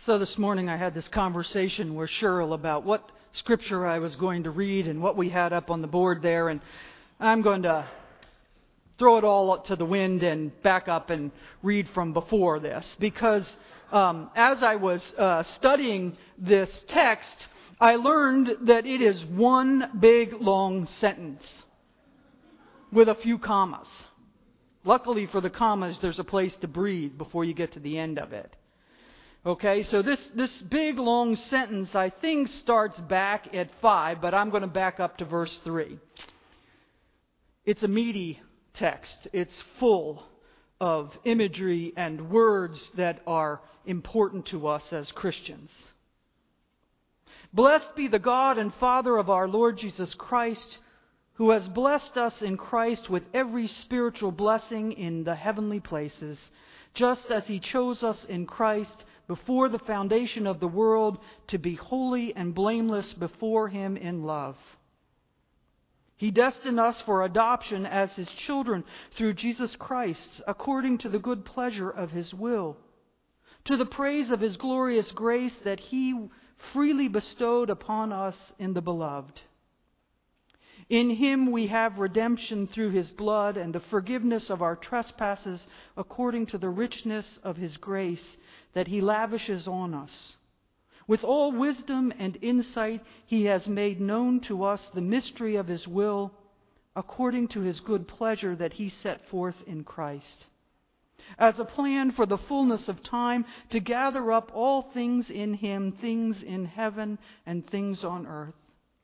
So this morning I had this conversation with Cheryl about what scripture I was going to read and what we had up on the board there, and I'm going to throw it all to the wind and back up and read from before this, because as I was studying this text, I learned that it is one big long sentence with a few commas. Luckily for the commas, there's a place to breathe before you get to the end of it. Okay, so this big long sentence, I think, starts back at 5, but I'm going to back up to verse 3. It's a meaty text. It's full of imagery and words that are important to us as Christians. Blessed be the God and Father of our Lord Jesus Christ, who has blessed us in Christ with every spiritual blessing in the heavenly places, just as He chose us in Christ before the foundation of the world to be holy and blameless before Him in love. He destined us for adoption as His children through Jesus Christ, according to the good pleasure of His will, to the praise of His glorious grace that He freely bestowed upon us in the Beloved. In Him we have redemption through His blood and the forgiveness of our trespasses according to the richness of His grace that He lavishes on us. With all wisdom and insight He has made known to us the mystery of His will according to His good pleasure that He set forth in Christ, as a plan for the fullness of time to gather up all things in Him, things in heaven and things on earth.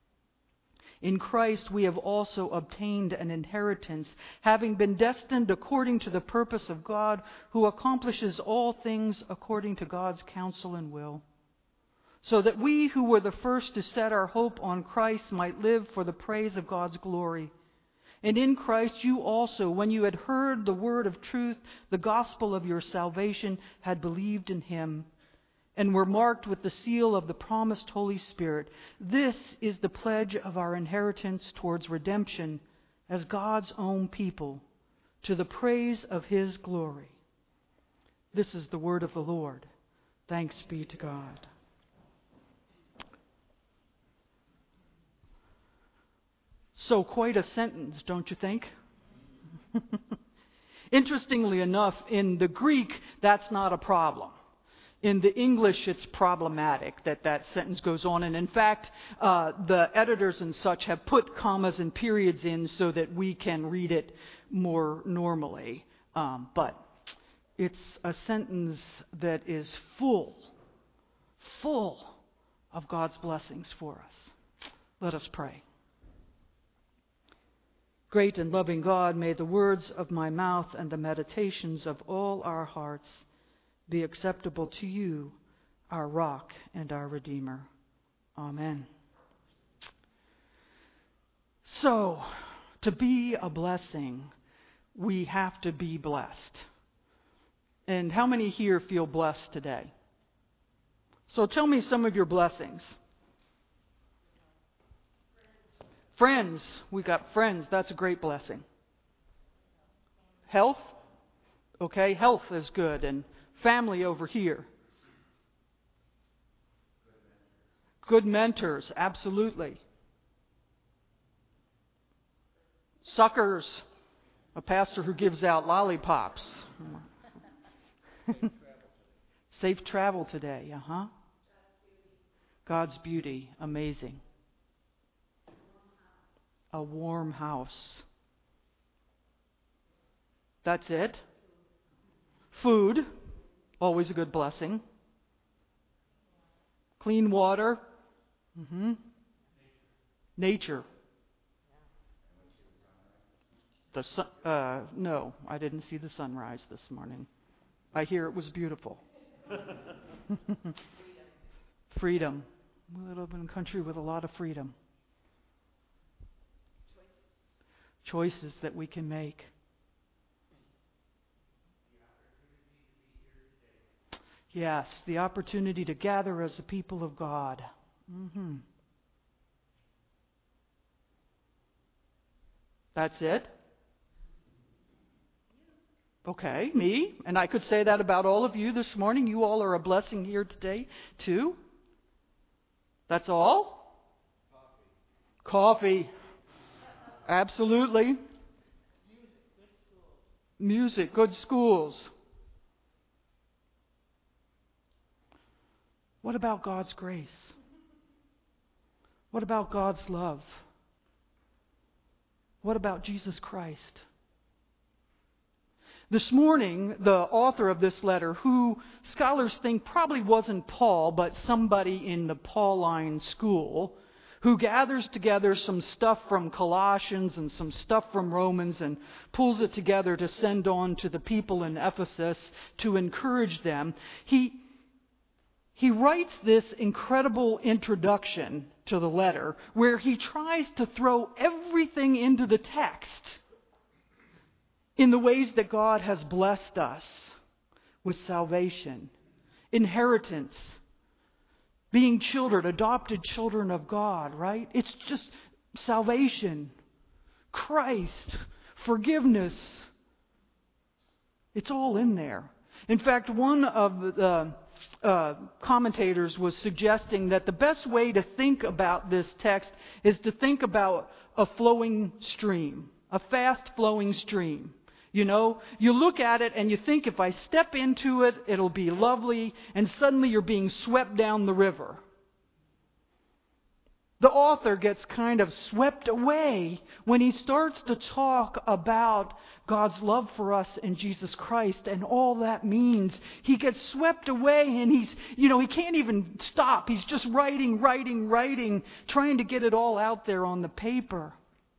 In Christ we have also obtained an inheritance, having been destined according to the purpose of God, who accomplishes all things according to God's counsel and will, so that we who were the first to set our hope on Christ might live for the praise of God's glory. And in Christ you also, when you had heard the word of truth, the gospel of your salvation, had believed in Him, and were marked with the seal of the promised Holy Spirit. This is the pledge of our inheritance towards redemption as God's own people, to the praise of His glory. This is the word of the Lord. Thanks be to God. So quite a sentence, don't you think? Interestingly enough, in the Greek, that's not a problem. In the English, it's problematic that sentence goes on. And in fact, the editors and such have put commas and periods in so that we can read it more normally. But it's a sentence that is full of God's blessings for us. Let us pray. Great and loving God, may the words of my mouth and the meditations of all our hearts be acceptable to You, our rock and our Redeemer. Amen. So, to be a blessing, we have to be blessed. And how many here feel blessed today? So tell me some of your blessings. Friends. We got friends. That's a great blessing. Health. Okay, health is good. And family over here. Good mentors, absolutely. Suckers, a pastor who gives out lollipops. Safe travel today, God's beauty, amazing. A warm house. That's it. Food. Always a good blessing. Clean water. Nature. The sun. No, I didn't see the sunrise this morning. I hear it was beautiful. Freedom. We live in a country with a lot of freedom. Choices that we can make. Yes, the opportunity to gather as a people of God. That's it? Okay, me. And I could say that about all of you this morning. You all are a blessing here today, too. That's all? Coffee. Absolutely. Music, good schools. What about God's grace? What about God's love? What about Jesus Christ? This morning, the author of this letter, who scholars think probably wasn't Paul, but somebody in the Pauline school, who gathers together some stuff from Colossians and some stuff from Romans and pulls it together to send on to the people in Ephesus to encourage them, he writes this incredible introduction to the letter where he tries to throw everything into the text in the ways that God has blessed us with salvation, inheritance, being children, adopted children of God, right? It's just salvation, Christ, forgiveness. It's all in there. In fact, one of the commentators was suggesting that the best way to think about this text is to think about a flowing stream, a fast flowing stream. You know, you look at it and you think, if I step into it, it'll be lovely, and suddenly you're being swept down the river. The author gets kind of swept away when he starts to talk about God's love for us in Jesus Christ and all that means. He gets swept away and he can't even stop. He's just writing, trying to get it all out there on the paper.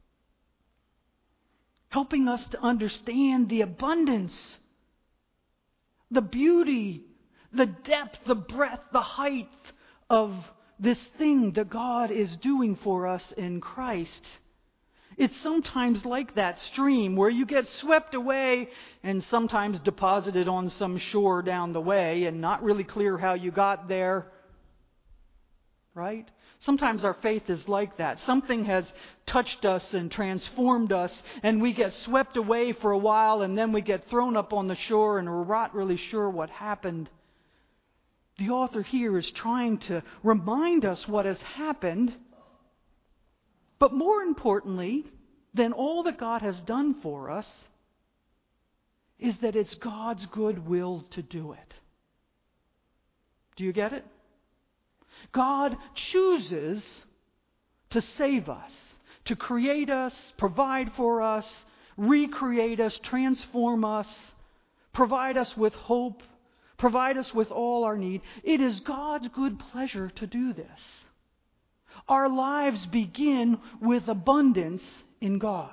Helping us to understand the abundance, the beauty, the depth, the breadth, the height of this thing that God is doing for us in Christ. It's sometimes like that stream where you get swept away and sometimes deposited on some shore down the way and not really clear how you got there. Right? Sometimes our faith is like that. Something has touched us and transformed us, and we get swept away for a while, and then we get thrown up on the shore, and we're not really sure what happened. The author here is trying to remind us what has happened, but more importantly than all that God has done for us is that it's God's good will to do it. Do you get it? God chooses to save us, to create us, provide for us, recreate us, transform us, provide us with hope, provide us with all our need. It is God's good pleasure to do this. Our lives begin with abundance in God.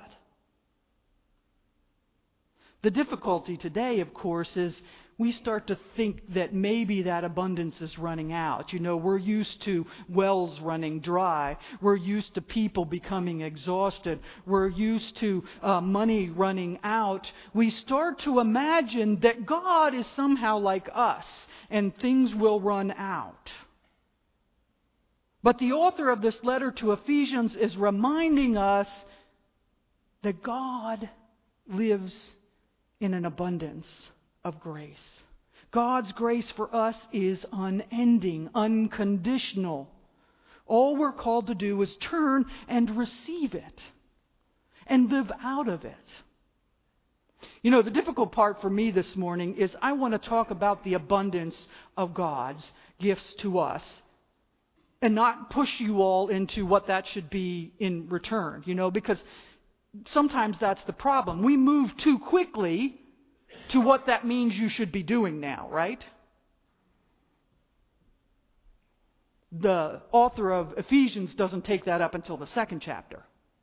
The difficulty today, of course, is we start to think that maybe that abundance is running out. You know, we're used to wells running dry. We're used to people becoming exhausted. We're used to money running out. We start to imagine that God is somehow like us and things will run out. But the author of this letter to Ephesians is reminding us that God lives in an abundance of grace. God's grace for us is unending, unconditional. All we're called to do is turn and receive it and live out of it. You know, the difficult part for me this morning is I want to talk about the abundance of God's gifts to us and not push you all into what that should be in return, you know, because sometimes that's the problem. We move too quickly to what that means you should be doing now, right? The author of Ephesians doesn't take that up until the second chapter.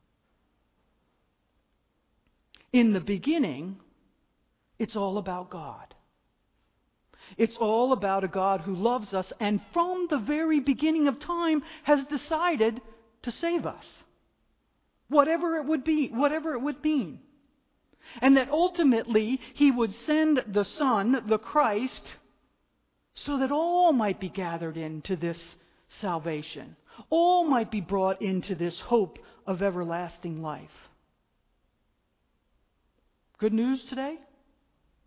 In the beginning, it's all about God. It's all about a God who loves us and from the very beginning of time has decided to save us. Whatever it would be, whatever it would mean. And that ultimately He would send the Son, the Christ, so that all might be gathered into this salvation. All might be brought into this hope of everlasting life. Good news today?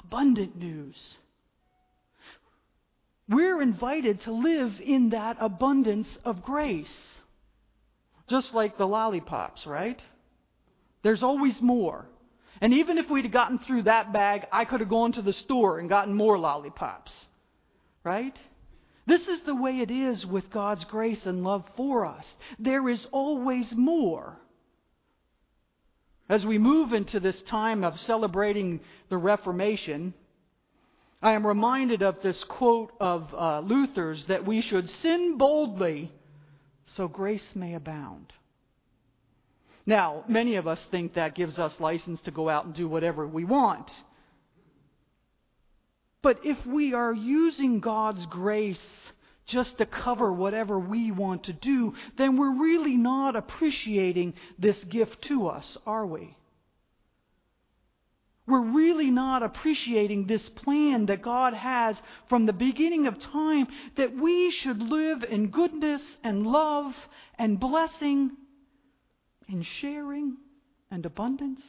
abundant news. We're invited to live in that abundance of grace. Just like the lollipops, right? There's always more. And even if we'd gotten through that bag, I could have gone to the store and gotten more lollipops. Right? This is the way it is with God's grace and love for us. There is always more. As we move into this time of celebrating the Reformation, I am reminded of this quote of Luther's that we should sin boldly so grace may abound. Now, many of us think that gives us license to go out and do whatever we want. But if we are using God's grace just to cover whatever we want to do, then we're really not appreciating this gift to us, are we? We're really not appreciating this plan that God has from the beginning of time, that we should live in goodness and love and blessing and sharing and abundance.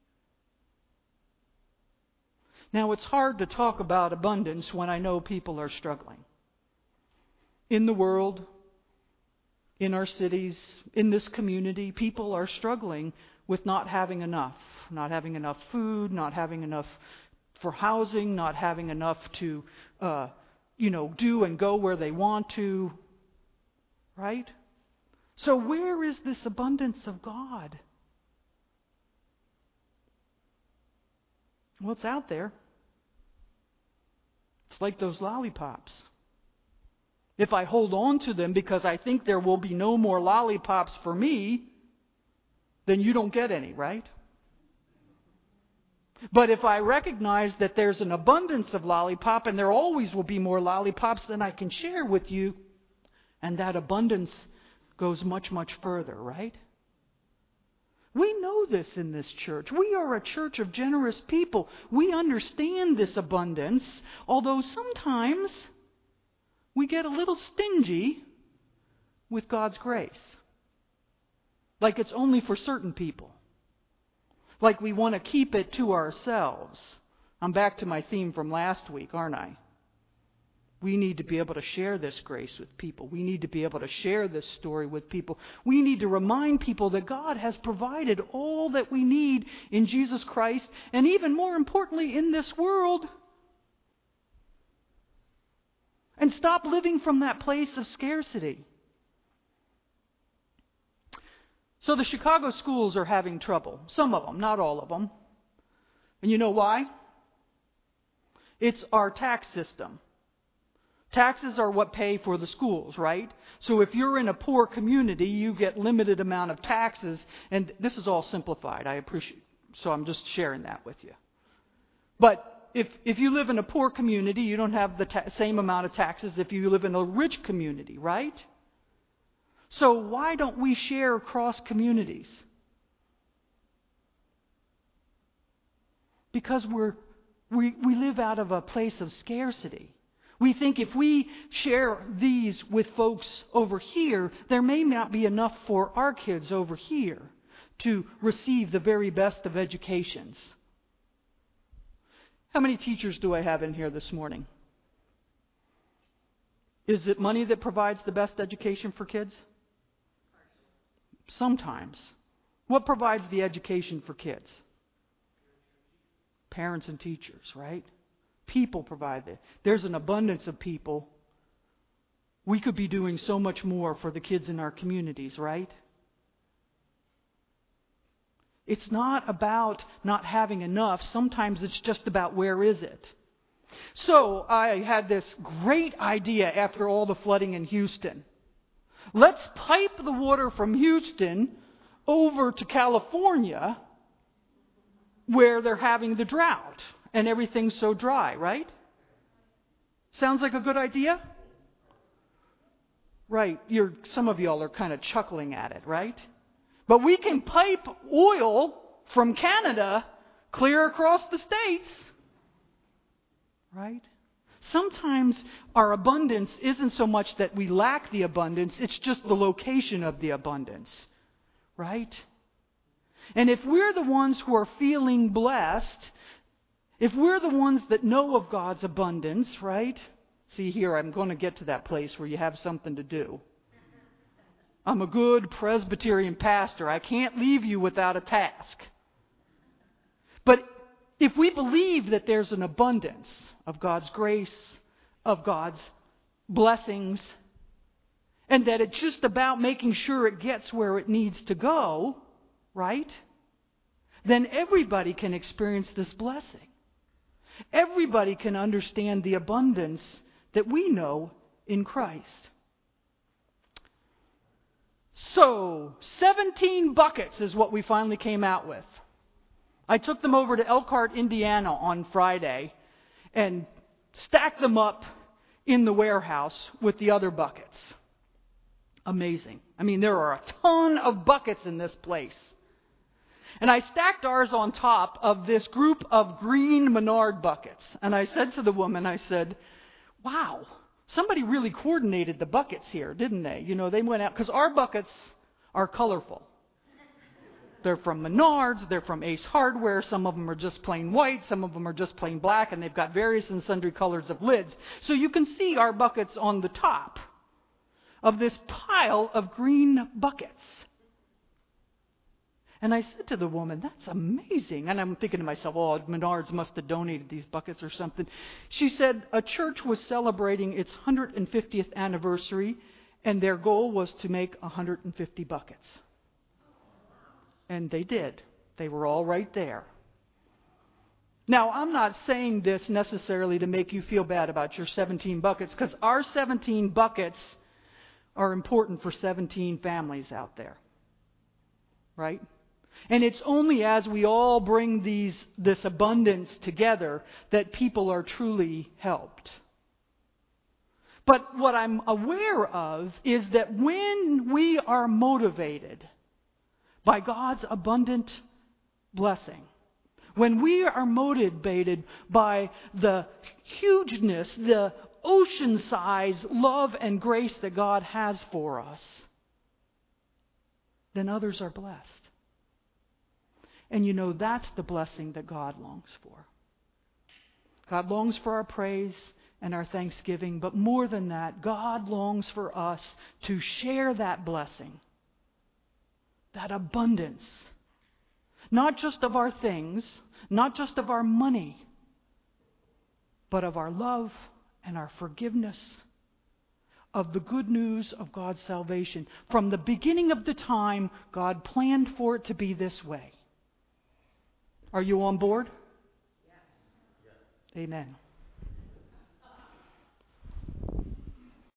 Now, it's hard to talk about abundance when I know people are struggling. In the world, in our cities, in this community, people are struggling with not having enough. Not having enough food, not having enough for housing, not having enough to, do and go where they want to. Right? So where is this abundance of God? Well, it's out there. It's like those lollipops. If I hold on to them because I think there will be no more lollipops for me, then you don't get any, right? But if I recognize that there's an abundance of lollipop and there always will be more lollipops, then I can share with you, and that abundance goes much, much further, right? We know this in this church. We are a church of generous people. We understand this abundance, although sometimes we get a little stingy with God's grace. Like it's only for certain people. Like we want to keep it to ourselves. I'm back to my theme from last week, aren't I? We need to be able to share this grace with people. We need to be able to share this story with people. We need to remind people that God has provided all that we need in Jesus Christ, and even more importantly, in this world. And stop living from that place of scarcity. So the Chicago schools are having trouble. Some of them, not all of them. And you know why? It's our tax system. Taxes are what pay for the schools, right? So if you're in a poor community, you get limited amount of taxes. And this is all simplified, I appreciate. So I'm just sharing that with you. But if you live in a poor community, you don't have the same amount of taxes if you live in a rich community, right? So why don't we share across communities? Because we live out of a place of scarcity. We think if we share these with folks over here, there may not be enough for our kids over here to receive the very best of educations. How many teachers do I have in here this morning? Is it money that provides the best education for kids? Sometimes. What provides the education for kids? Parents and teachers, right? People provide it. There's an abundance of people. We could be doing so much more for the kids in our communities, right? It's not about not having enough. Sometimes it's just about where is it. So I had this great idea after all the flooding in Houston. Let's pipe the water from Houston over to California where they're having the drought and everything's so dry, right? Sounds like a good idea? Right. Some of y'all are kind of chuckling at it, right? But we can pipe oil from Canada clear across the States, right? Sometimes our abundance isn't so much that we lack the abundance, it's just the location of the abundance, right? And if we're the ones who are feeling blessed, if we're the ones that know of God's abundance, right? See here, I'm going to get to that place where you have something to do. I'm a good Presbyterian pastor. I can't leave you without a task. But if we believe that there's an abundance of God's grace, of God's blessings, and that it's just about making sure it gets where it needs to go, right? Then everybody can experience this blessing. Everybody can understand the abundance that we know in Christ. So, 17 buckets is what we finally came out with. I took them over to Elkhart, Indiana on Friday and stacked them up in the warehouse with the other buckets. Amazing. I mean, there are a ton of buckets in this place. And I stacked ours on top of this group of green Menard buckets. And I said to the woman, I said, wow, somebody really coordinated the buckets here, didn't they? You know, they went out, because our buckets are colorful. They're from Menards, they're from Ace Hardware, some of them are just plain white, some of them are just plain black, and they've got various and sundry colors of lids. So you can see our buckets on the top of this pile of green buckets. And I said to the woman, that's amazing. And I'm thinking to myself, oh, Menards must have donated these buckets or something. She said a church was celebrating its 150th anniversary, and their goal was to make 150 buckets. And they did. They were all right there. Now, I'm not saying this necessarily to make you feel bad about your 17 buckets, because our 17 buckets are important for 17 families out there. Right? And it's only as we all bring this abundance together that people are truly helped. But what I'm aware of is that when we are motivated by God's abundant blessing, when we are motivated by the hugeness, the ocean-sized love and grace that God has for us, then others are blessed. And you know, that's the blessing that God longs for. God longs for our praise and our thanksgiving, but more than that, God longs for us to share that blessing, that abundance, not just of our things, not just of our money, but of our love and our forgiveness, of the good news of God's salvation. From the beginning of the time, God planned for it to be this way. Are you on board? Yes. Amen.